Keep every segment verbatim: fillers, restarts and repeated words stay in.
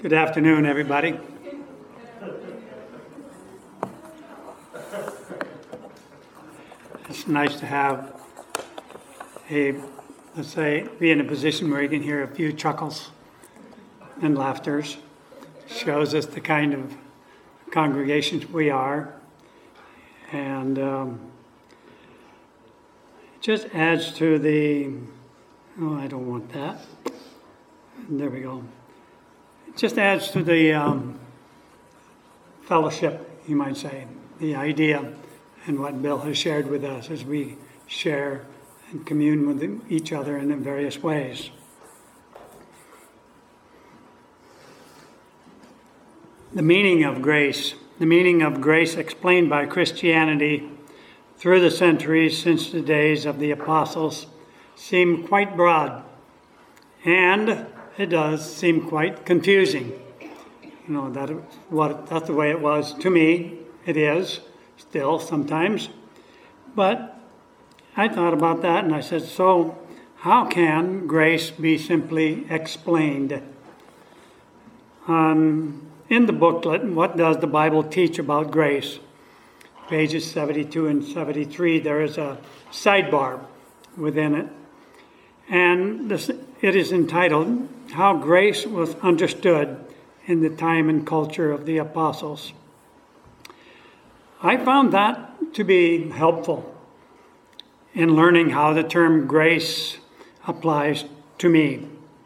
Good afternoon, everybody. It's nice to have a, let's say, be in a position where you can hear a few chuckles and laughters. Shows us the kind of congregations we are. And um, it just adds to the, oh, I don't want that. There we go. It just adds to the um, fellowship, you might say, the idea and what Bill has shared with us as we share and commune with each other in various ways. The meaning of grace. The meaning of grace explained by Christianity through the centuries since the days of the apostles seem quite broad, and it does seem quite confusing. You know, that what that's the way it was to me. It is still sometimes. But I thought about that and I said, so how can grace be simply explained? Um, in the booklet, What Does the Bible Teach About Grace? Pages seventy-two and seventy-three, there is a sidebar within it. And this, it is entitled, How Grace Was Understood in the Time and Culture of the Apostles. I found that to be helpful in learning how the term grace applies to me.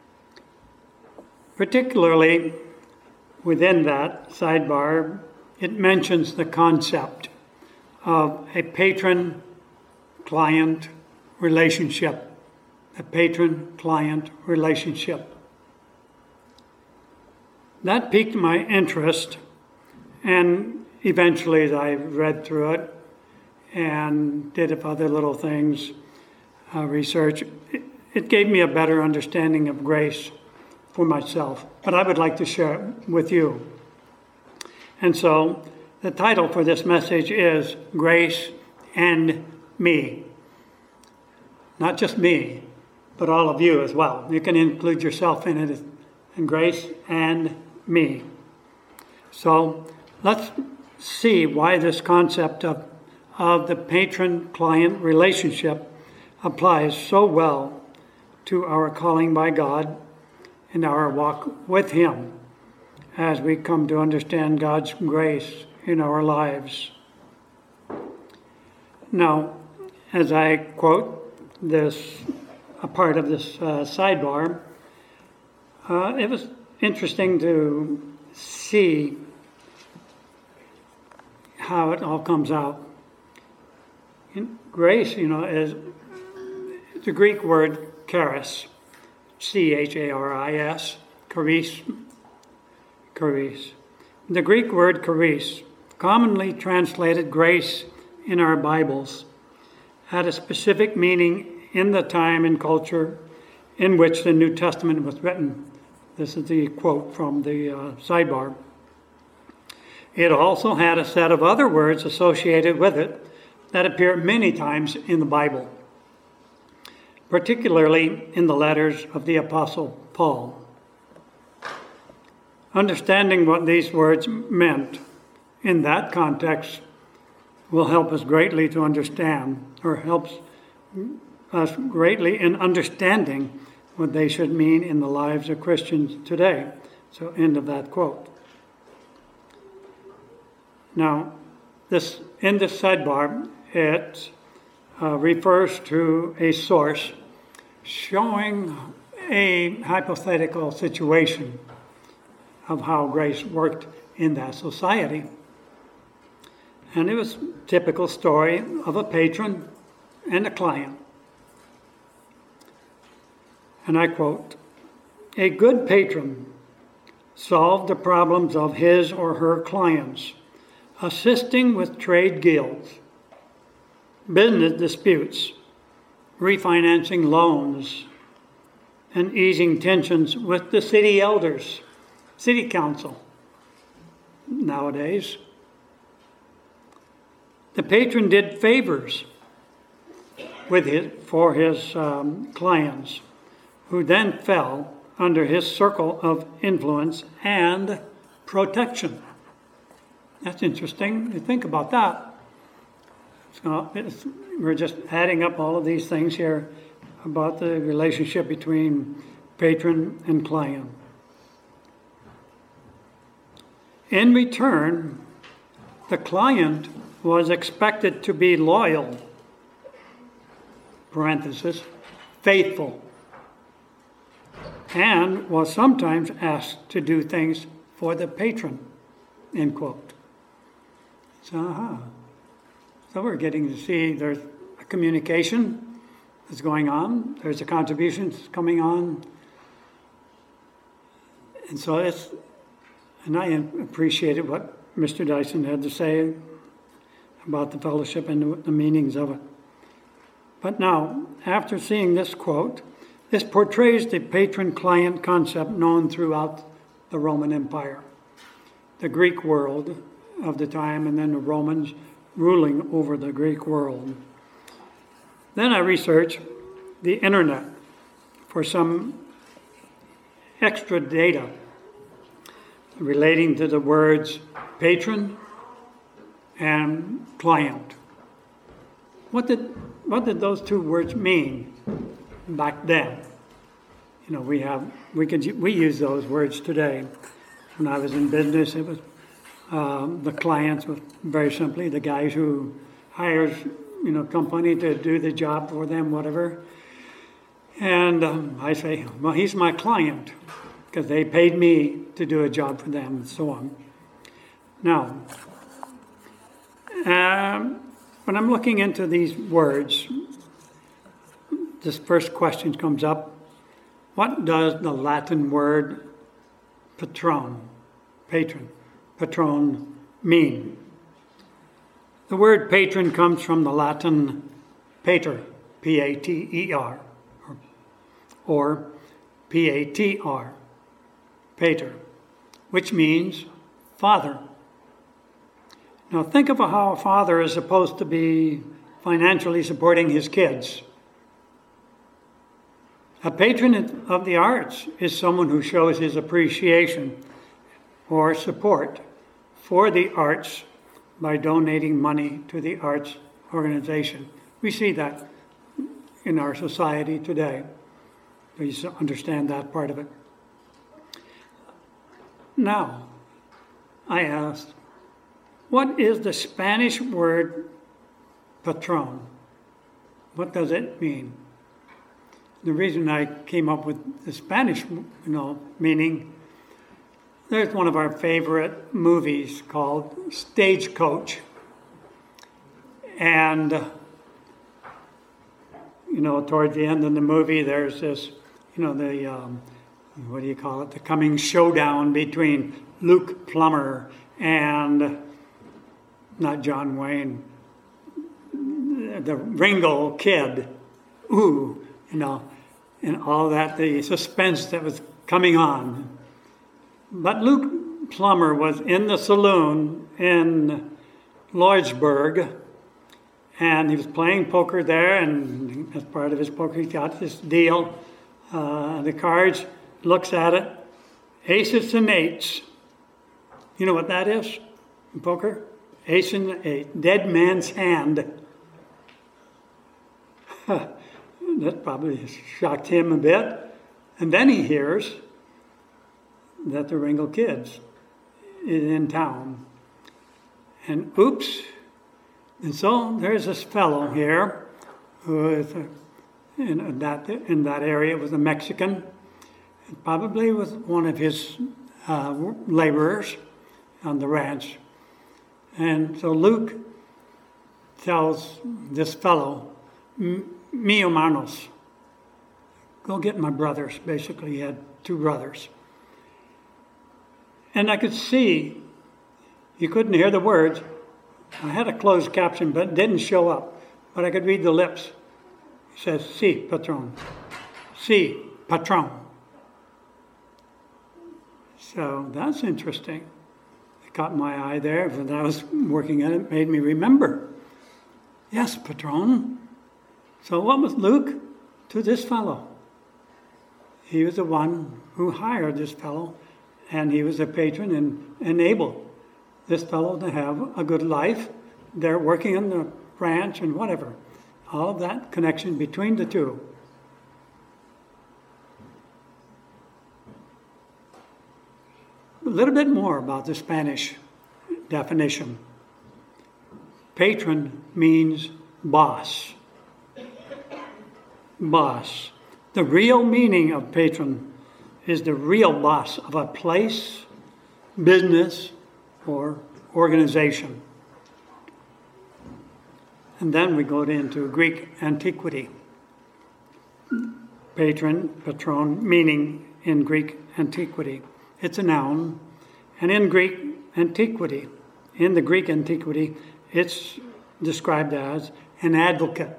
Particularly within that sidebar, it mentions the concept of a patron-client relationship. A patron-client relationship. That piqued my interest, and eventually as I read through it and did other little things, uh, research, it, it gave me a better understanding of grace for myself. But I would like to share it with you. And so the title for this message is Grace and Me. Not just me, but all of you as well. You can include yourself in it, and grace and me. So let's see why this concept of, of the patron-client relationship applies so well to our calling by God and our walk with Him as we come to understand God's grace in our lives. Now, as I quote this a part of this uh, sidebar, uh, it was interesting to see how it all comes out. In grace, you know, is the Greek word charis, C H A R I S, charis, charis. The Greek word charis, commonly translated grace in our Bibles, had a specific meaning in the time and culture in which the New Testament was written. This is the quote from the uh, sidebar. It also had a set of other words associated with it that appear many times in the Bible, particularly in the letters of the Apostle Paul. Understanding what these words meant in that context will help us greatly to understand, or helps us greatly in understanding what they should mean in the lives of Christians today. So, end of that quote. Now, this in this sidebar, it uh, refers to a source showing a hypothetical situation of how grace worked in that society. And it was a typical story of a patron and a client. And I quote, "A good patron solved the problems of his or her clients, assisting with trade guilds, business disputes, refinancing loans, and easing tensions with the city elders, city council nowadays. The patron did favors with his, for his um, clients, who then fell under his circle of influence and protection. That's interesting. You think about that. So it's, we're just adding up all of these things here about the relationship between patron and client. In return, the client was expected to be loyal, parenthesis, faithful, and was sometimes asked to do things for the patron, end quote. So, uh-huh. so we're getting to see there's a communication that's going on, there's a contribution that's coming on, and so it's, and I appreciated what Mister Dyson had to say about the fellowship and the meanings of it. But now, after seeing this quote, this portrays the patron-client concept known throughout the Roman Empire, the Greek world of the time, and then the Romans ruling over the Greek world. Then I researched the internet for some extra data relating to the words patron and client. What did what did those two words mean back then? You know, we have we could we use those words today. When I was in business, it was um, the clients was very simply the guys who hires you know company to do the job for them, whatever. And um, I say, well, he's my client because they paid me to do a job for them, and so on. Now, um, when I'm looking into these words, this first question comes up. What does the Latin word patron, patron, patron mean? The word patron comes from the Latin pater, P A T E R, or, or P A T R, pater, which means father. Now think of how a father is supposed to be financially supporting his kids. A patron of the arts is someone who shows his appreciation or support for the arts by donating money to the arts organization. We see that in our society today. Please understand that part of it. Now, I asked, what is the Spanish word patron? What does it mean? The reason I came up with the Spanish, you know, meaning, there's one of our favorite movies called Stagecoach. And, you know, towards the end of the movie, there's this, you know, the, um, what do you call it, the coming showdown between Luke Plummer and, not John Wayne, the Ringo Kid. Ooh, you know, and all that, the suspense that was coming on. But Luke Plummer was in the saloon in Lordsburg, and he was playing poker there, and as part of his poker, he got this deal, uh, the cards, looks at it, aces and eights. You know what that is in poker? Ace and eight, dead man's hand. That probably shocked him a bit. And then he hears that the Ringo Kid's is in town. And oops. And so there's this fellow here who is a, in that in that area was a Mexican. It probably was one of his uh, laborers on the ranch. And so Luke tells this fellow, mi hermanos, go get my brothers. Basically, he had two brothers. And I could see, you couldn't hear the words. I had a closed caption, but it didn't show up. But I could read the lips. He says, si, patron. Si, patron. So that's interesting. It caught my eye there. When I was working on it, it made me remember. Yes, patron. So what was Luke to this fellow? he was the one who hired this fellow, and he was a patron and enabled this fellow to have a good life. They're working on the ranch and whatever. All of that connection between the two. A little bit more about the Spanish definition. Patron means boss. Boss. The real meaning of patron is the real boss of a place, business, or organization. And then we go into Greek antiquity. Patron, patron, meaning in Greek antiquity. It's a noun. And in Greek antiquity, in the Greek antiquity, it's described as an advocate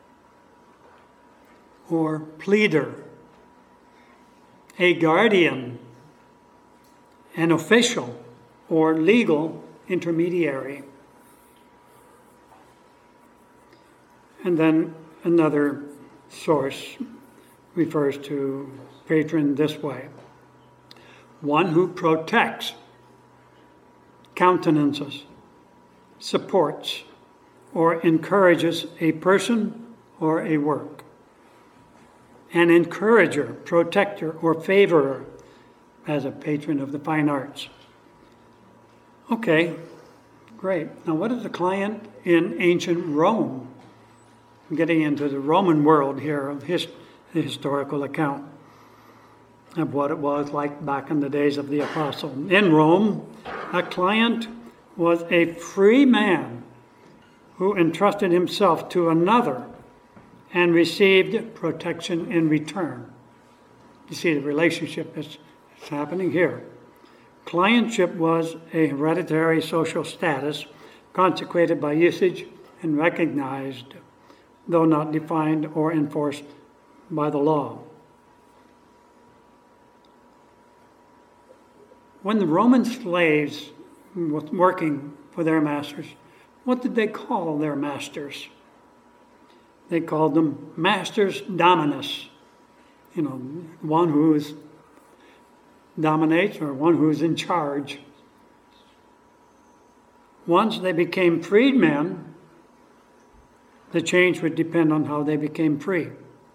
or pleader, a guardian, an official or legal intermediary. And then another source refers to patron this way: one who protects, countenances, supports, or encourages a person or a work. An encourager, protector, or favorer as a patron of the fine arts. Okay, great. Now what is a client in ancient Rome? I'm getting into the Roman world here of his, the historical account of what it was like back in the days of the apostle. In Rome, a client was a free man who entrusted himself to another and received protection in return. You see the relationship that's happening here. Clientship was a hereditary social status consecrated by usage and recognized, though not defined or enforced by the law. When the Roman slaves were working for their masters, what did they call their masters? They called them masters dominus. You know, one who is dominates or one who is in charge. Once they became freedmen, the change would depend on how they became free.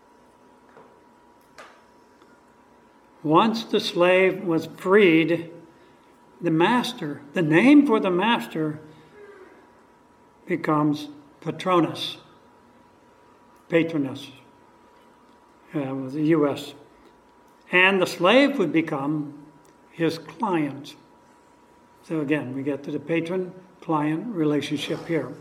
Once the slave was freed, the master, the name for the master becomes patronus, patronus, uh, with the U S And the slave would become his client. So again, we get to the patron-client relationship here.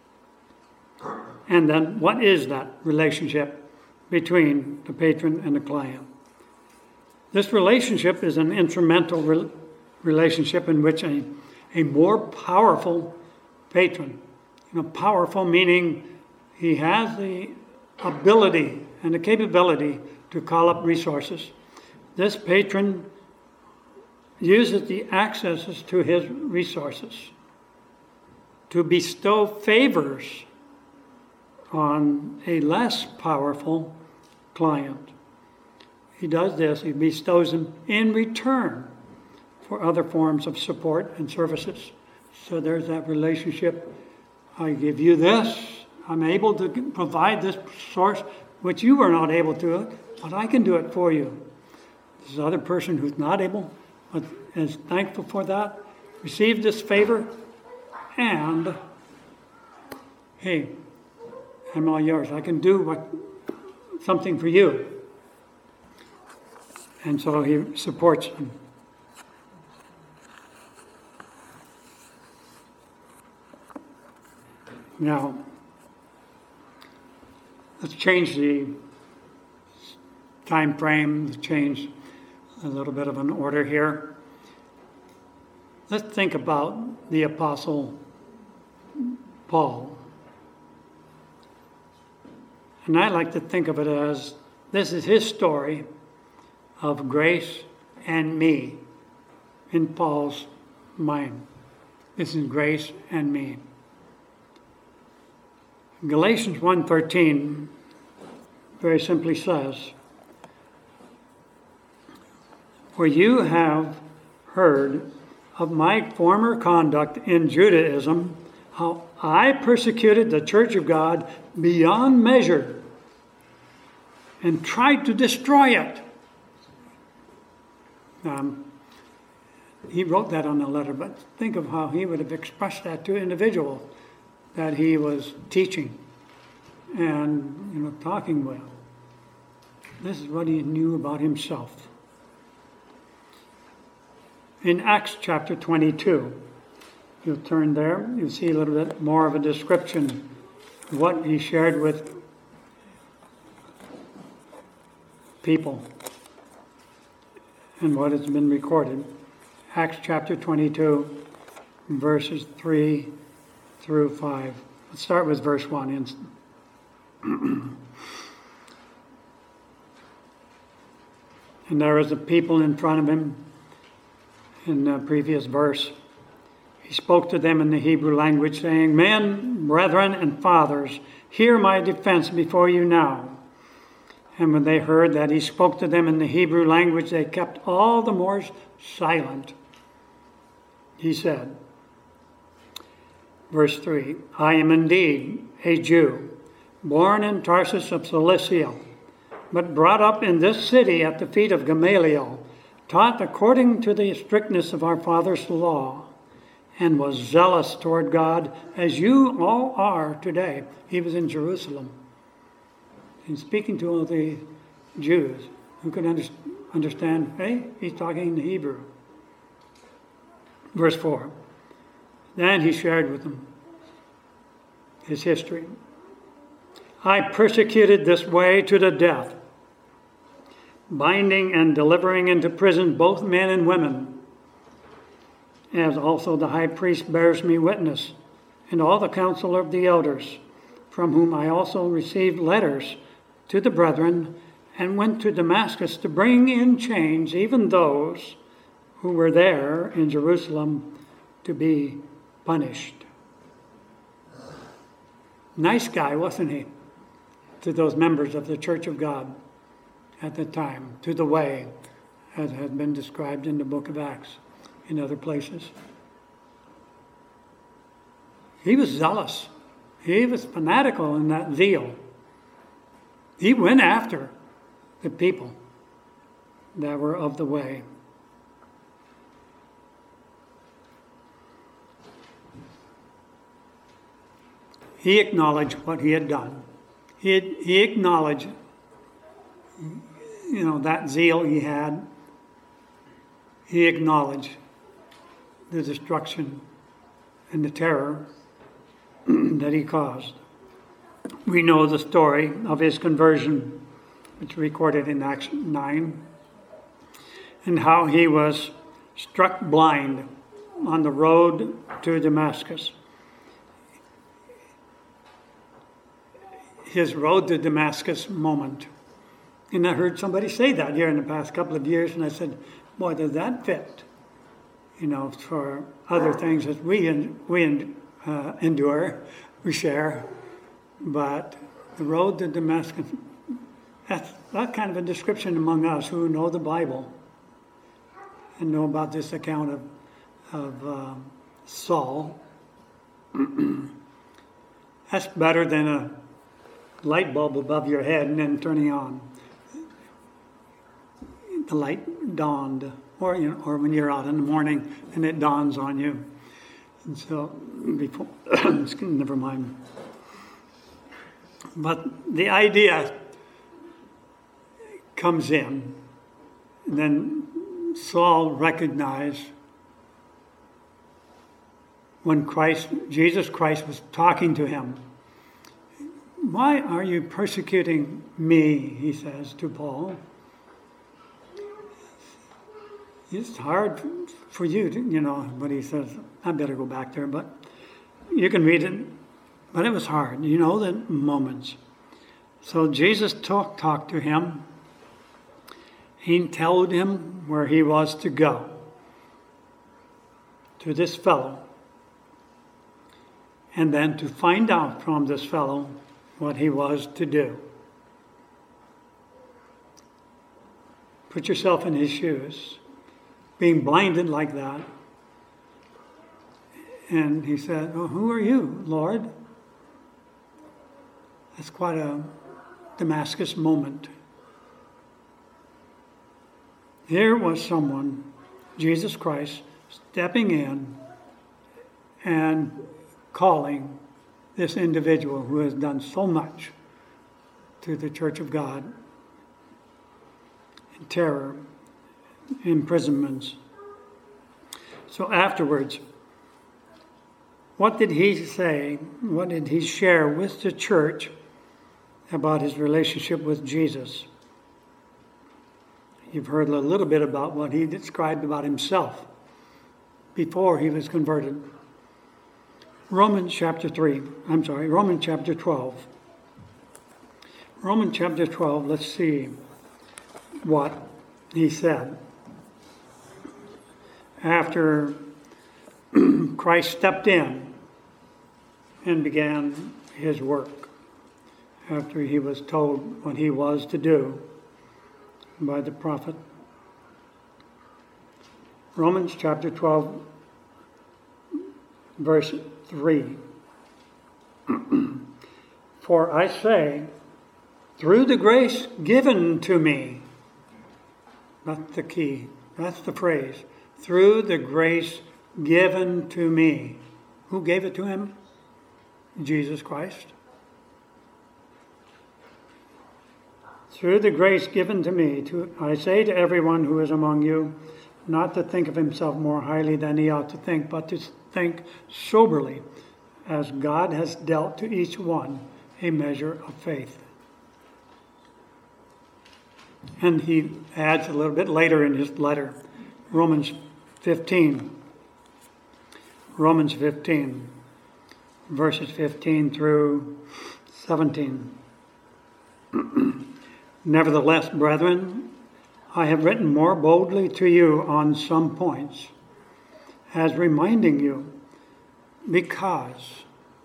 And then what is that relationship between the patron and the client? This relationship is an instrumental re- relationship in which a, a more powerful patron, you know, powerful meaning he has the ability and the capability to call up resources. This patron uses the accesses to his resources to bestow favors on a less powerful client. He does this, he bestows them in return for other forms of support and services. So there's that relationship. I give you this, I'm able to provide this source, which you were not able to, but I can do it for you. This other person who's not able, but is thankful for that, received this favor, and hey, I'm all yours. I can do what something for you. And so he supports them. Now, let's change the time frame, let's change a little bit of an order here. Let's think about the Apostle Paul. And I like to think of it as this is his story of grace and me in Paul's mind. This is grace and me. Galatians one thirteen very simply says, For you have heard of my former conduct in Judaism, how I persecuted the church of God beyond measure and tried to destroy it. Um, he wrote that on the letter, but think of how he would have expressed that to an individual that he was teaching and, you know, talking with. This is what he knew about himself. In Acts chapter twenty-two, you'll turn there, you'll see a little bit more of a description of what he shared with people and what has been recorded. Acts chapter twenty-two, verses three through five. Let's start with verse one. And there was a people in front of him in the previous verse. He spoke to them in the Hebrew language, saying, Men, brethren, and fathers, hear my defense before you now. And when they heard that he spoke to them in the Hebrew language, they kept all the more silent. He said, verse three, I am indeed a Jew, born in Tarsus of Cilicia, but brought up in this city at the feet of Gamaliel, taught according to the strictness of our father's law, and was zealous toward God, as you all are today. He was in Jerusalem. And speaking to all the Jews who could under, understand, hey, he's talking in Hebrew. Verse four. Then he shared with them his history. I persecuted this way to the death, binding and delivering into prison both men and women, as also the high priest bears me witness, and all the council of the elders, from whom I also received letters to the brethren, and went to Damascus to bring in chains even those who were there in Jerusalem to be punished. Nice guy, wasn't he? To those members of the Church of God at the time, to the way, as has been described in the book of Acts, in other places. He was zealous. He was fanatical in that zeal. He went after the people that were of the way. He acknowledged what he had done. He, had, he acknowledged, you know, that zeal he had. He acknowledged the destruction and the terror that he caused. We know the story of his conversion, which is recorded in Acts nine, and how he was struck blind on the road to Damascus. His road to Damascus moment. And I heard somebody say that here in the past couple of years, and I said, boy, does that fit, you know, for other things that we we uh, endure, we share. But the road to Damascus, that's that kind of a description among us who know the Bible and know about this account of, of uh, Saul. That's better than a light bulb above your head and then turning on. The light dawned, or you know, or when you're out in the morning and it dawns on you. And so, before, never mind. But the idea comes in, and then Saul recognized when Christ, Jesus Christ, was talking to him. Why are you persecuting me, he says to Paul. It's hard for you, to, you know, but he says, I better go back there, but you can read it. But it was hard, you know, the moments. So Jesus talk, talked to him. He told him where he was to go, to this fellow, and then to find out from this fellow what he was to do. Put yourself in his shoes. being blinded like that. And he said, "Well, who are you, Lord?" That's quite a Damascus moment. Here was someone, Jesus Christ, stepping in and calling this individual who has done so much to the Church of God. In terror, imprisonments. So afterwards, what did he say? What did he share with the church about his relationship with Jesus? You've heard a little bit about what he described about himself before he was converted. Romans chapter three, I'm sorry, Romans chapter twelve. Romans chapter twelve, let's see what he said. After Christ stepped in and began his work, after he was told what he was to do by the prophet. Romans chapter twelve, verse three. For I say, through the grace given to me, that's the key, that's the phrase, through the grace given to me. Who gave it to him? Jesus Christ. Through the grace given to me, to, I say to everyone who is among you, not to think of himself more highly than he ought to think, but to think soberly, as God has dealt to each one a measure of faith. And he adds a little bit later in his letter, Romans fifteen. Romans fifteen, verses fifteen through seventeen. Nevertheless, brethren, I have written more boldly to you on some points, as reminding you, because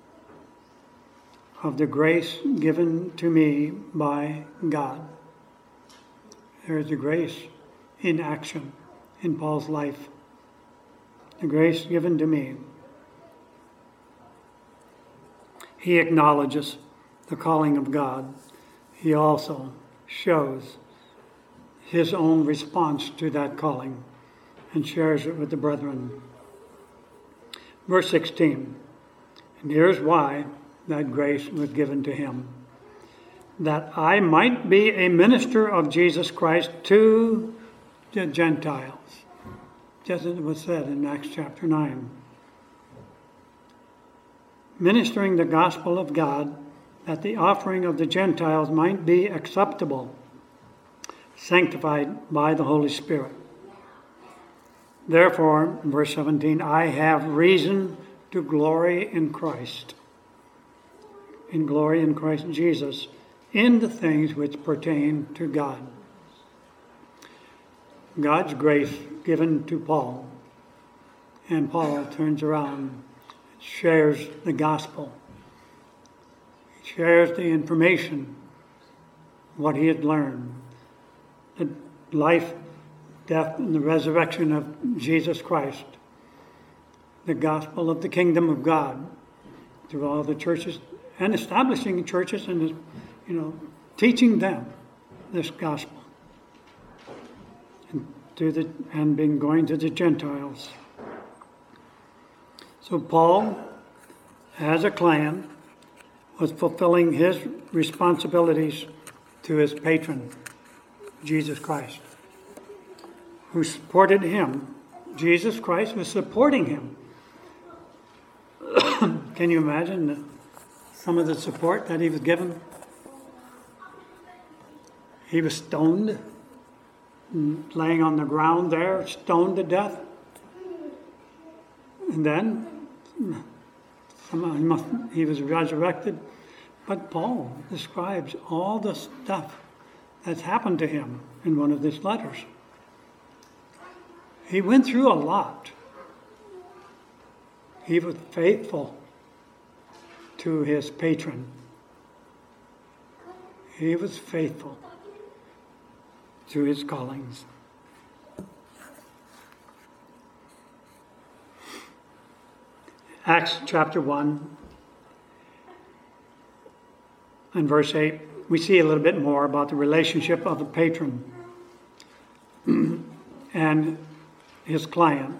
of the grace given to me by God. There is the grace in action in Paul's life. The grace given to me. He acknowledges the calling of God. He also shows his own response to that calling and shares it with the brethren. Verse sixteen, and here's why that grace was given to him. That I might be a minister of Jesus Christ to the Gentiles, just as it was said in Acts chapter nine. Ministering the gospel of God, that the offering of the Gentiles might be acceptable, sanctified by the Holy Spirit. Therefore, verse seventeen, I have reason to glory in Christ, in glory in Christ Jesus, in the things which pertain to God. God's grace given to Paul, and Paul turns around, shares the gospel, shares the information, what he had learned, the life, death, and the resurrection of Jesus Christ, the gospel of the kingdom of God through all the churches, and establishing churches and, you know, teaching them this gospel, and to the and being going to the Gentiles. So Paul, as a clan, was fulfilling his responsibilities to his patron, Jesus Christ, who supported him. Jesus Christ was supporting him. Can you imagine the, some of the support that he was given? He was stoned, laying on the ground there, stoned to death. And then somehow he, must, he was resurrected. But Paul describes all the stuff that's happened to him in one of his letters. He went through a lot. He was faithful to his patron. He was faithful to his callings. Acts chapter one and verse eight, we see a little bit more about the relationship of the patron and his client.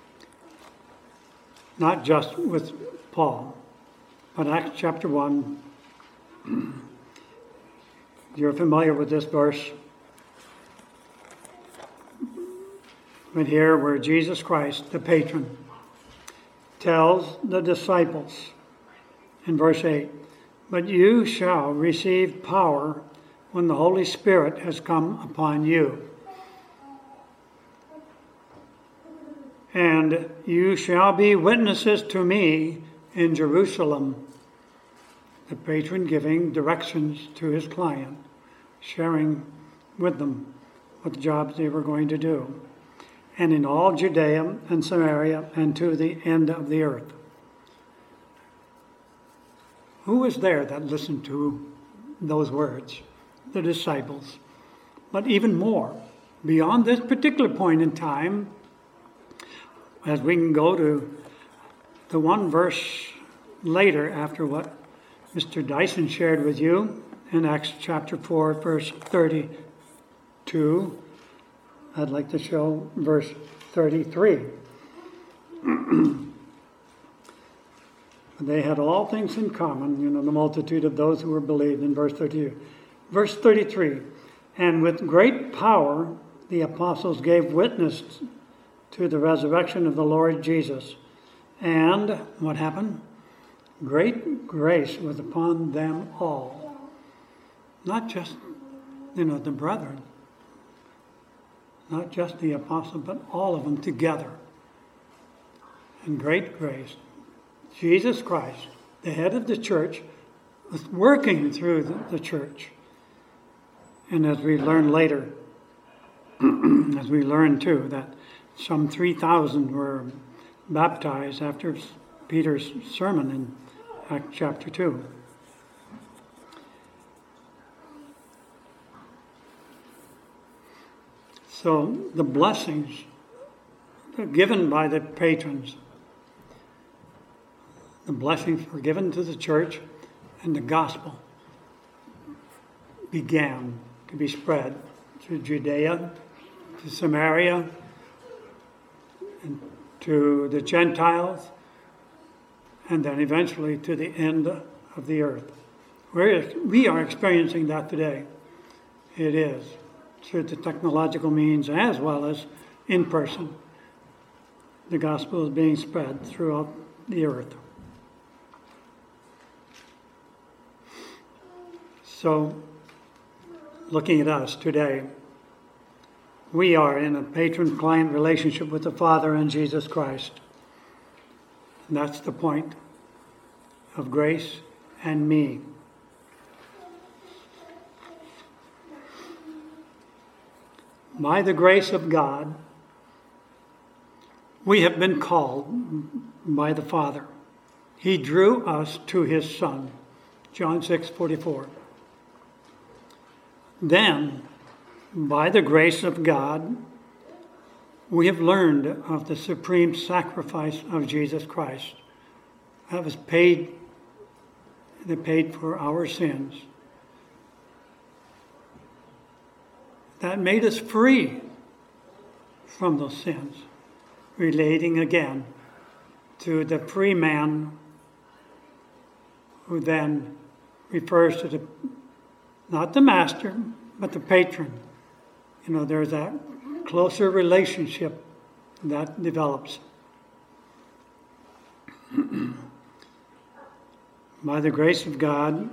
Not just with Paul, but Acts chapter one. You're familiar with this verse. But here where Jesus Christ, the patron, tells the disciples in verse eight, "But you shall receive power when the Holy Spirit has come upon you. And you shall be witnesses to me in Jerusalem." The patron giving directions to his client, sharing with them what jobs they were going to do. "And in all Judea and Samaria and to the end of the earth." Who was there that listened to those words? The disciples. But even more, beyond this particular point in time, as we can go to the one verse later after what Mister Dyson shared with you in Acts chapter four, verse thirty-two, I'd like to show verse thirty-three. They had all things in common, you know, the multitude of those who were believed in verse thirty-two. Verse thirty-three, "And with great power the apostles gave witness to the resurrection of the Lord Jesus. And," what happened? "Great grace was upon them all." Not just, you know, the brethren. Not just the apostles, but all of them together. And great grace. Jesus Christ, the head of the church, was working through the, the church. And as we learn later, as we learn too, that some three thousand were baptized after Peter's sermon in Acts chapter two. So the blessings given by the patrons, the blessings were given to the church, and the gospel began to be spread to Judea, to Samaria, and to the Gentiles, and then eventually to the end of the earth. We're, we are experiencing that today. It is through the technological means as well as in person. The gospel is being spread throughout the earth. So, looking at us today, we are in a patron-client relationship with the Father and Jesus Christ. And that's the point of grace and me. By the grace of God, we have been called by the Father. He drew us to his Son. John six forty-four. Then, by the grace of God, we have learned of the supreme sacrifice of Jesus Christ. That was paid, that paid for our sins. That made us free from those sins, relating again to the free man who then refers to the, not the master, but the patron. You know, there's that closer relationship that develops. By the grace of God,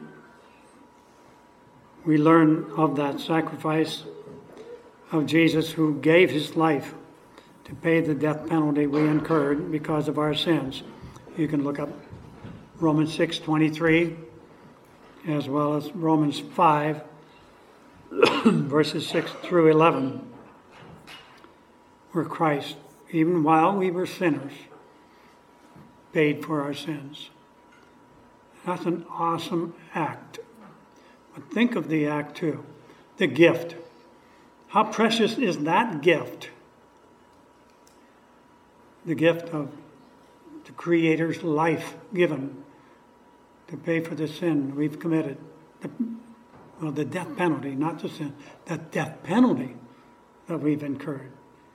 we learn of that sacrifice of Jesus, who gave his life to pay the death penalty we incurred because of our sins. You can look up Romans six twenty-three, as well as Romans five, verses six through eleven, where Christ, even while we were sinners, paid for our sins. That's an awesome act. But think of the act too, the gift. How precious is that gift? The gift of the Creator's life given to pay for the sin we've committed. The, well, the death penalty, not the sin, the death penalty that we've incurred.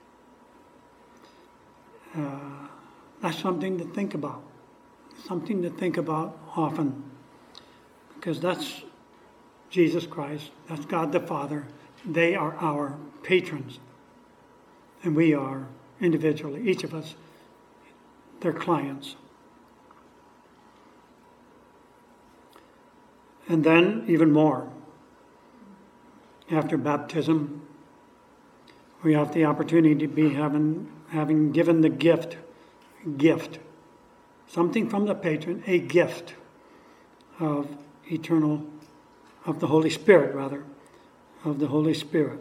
Uh, that's something to think about. Something to think about often. Because that's Jesus Christ, that's God the Father. They are our patrons. And we are individually, each of us, their clients. And then even more. After baptism, we have the opportunity to be having, having given the gift, gift, something from the patron, a gift of eternal, of the Holy Spirit, rather, of the Holy Spirit.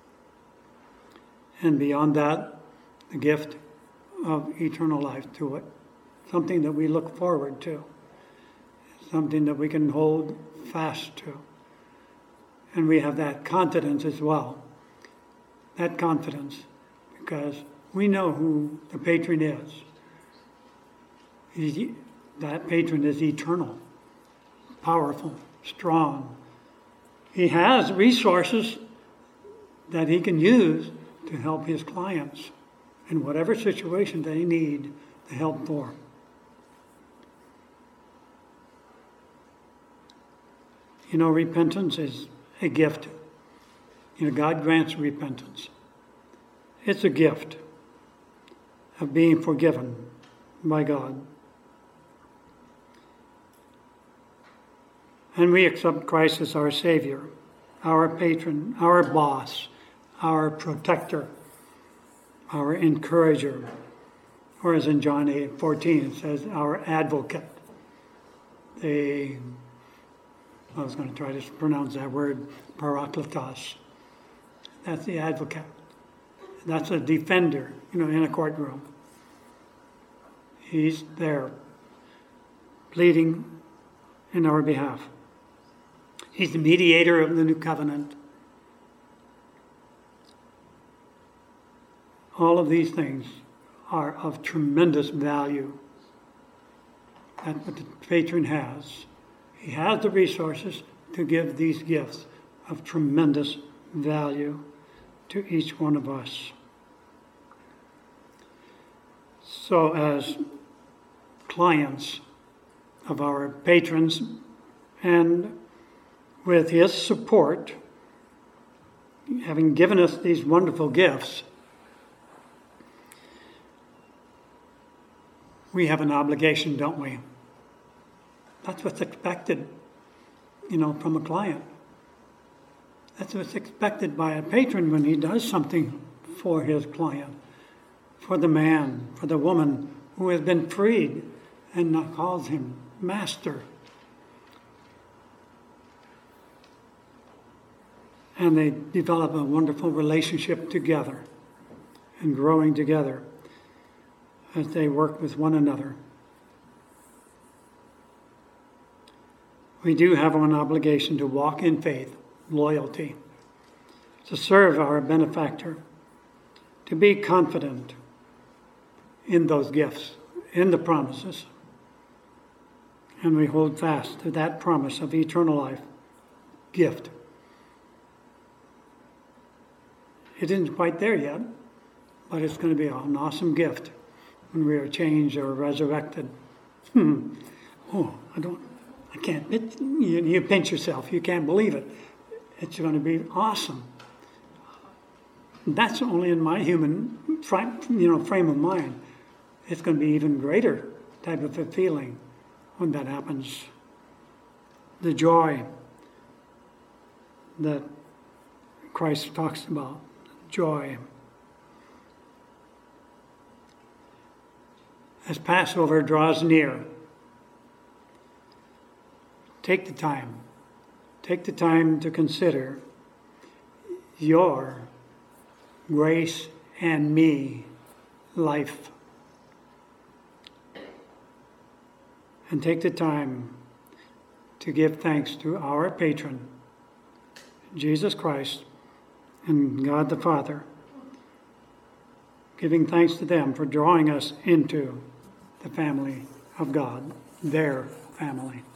And beyond that, the gift of eternal life to it. Something that we look forward to. Something that we can hold fast to. And we have that confidence as well. That confidence, because we know who the patron is. He's, that patron is eternal, powerful, strong. He has resources that he can use to help his clients in whatever situation they need the help for. You know, repentance is a gift. You know, God grants repentance. It's a gift of being forgiven by God. And we accept Christ as our Savior, our patron, our boss, our protector, our encourager. Or as in John eight fourteen, it says, our advocate. The, I was going to try to pronounce that word, parakletos. That's the advocate. That's a defender, you know, in a courtroom. He's there, pleading in our behalf. He's the mediator of the new covenant. All of these things are of tremendous value. That's what the patron has. He has the resources to give these gifts of tremendous value to each one of us. So as clients of our patrons, and with his support, having given us these wonderful gifts, we have an obligation, don't we? That's what's expected, you know, from a client. That's what's expected by a patron when he does something for his client, for the man, for the woman who has been freed and calls him master. And they develop a wonderful relationship together and growing together as they work with one another. We do have an obligation to walk in faith, loyalty, to serve our benefactor, to be confident in those gifts, in the promises. And we hold fast to that promise of eternal life, gift. It isn't quite there yet, but it's going to be an awesome gift when we are changed or resurrected. Hmm. Oh, I don't, I can't, it, you, you pinch yourself, you can't believe it. It's going to be awesome. That's only in my human frame, you know, frame of mind. It's going to be even greater type of a feeling when that happens. The joy that Christ talks about, joy. As Passover draws near, take the time. Take the time to consider your grace and me life. And take the time to give thanks to our patron, Jesus Christ, and God the Father, giving thanks to them for drawing us into the family of God, their family.